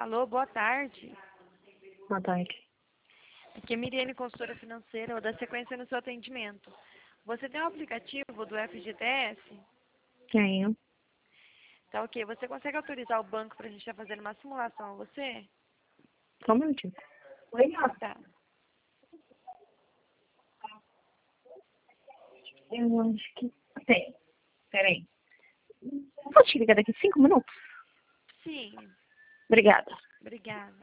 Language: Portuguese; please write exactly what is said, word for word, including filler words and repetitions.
Alô, boa tarde. Boa tarde. Aqui é Miriane, consultora financeira, vou dar sequência no seu atendimento. Você tem um aplicativo do F G T S? Tenho. Tá ok. Você consegue autorizar o banco para a gente estar fazendo uma simulação a você? Só um minutinho. Oi, Tá. eu acho que tem. Peraí. Posso te ligar daqui cinco minutos? Sim. Obrigada. Obrigada.